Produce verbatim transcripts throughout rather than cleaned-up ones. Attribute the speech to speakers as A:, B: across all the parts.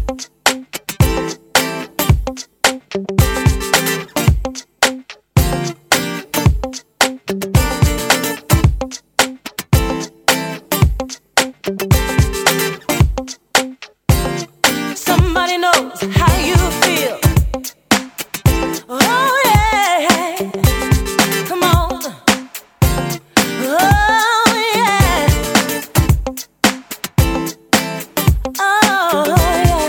A: Somebody knows how you feel. Oh yeah, come on. Oh yeah, oh yeah.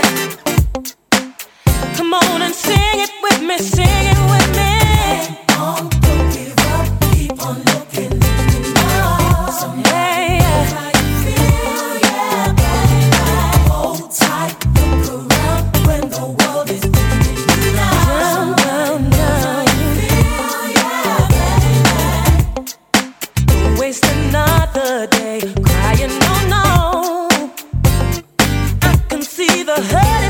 A: Come on and sing it with me, sing it with me. Keep on, don't give up, keep on looking, looking up. So hey, yeah. How you feel, yeah, baby. Hold tight, look around when the world is leaving you down, down, down. How you feel, yeah, baby. Don't waste another day crying, no, no. I can see the hurt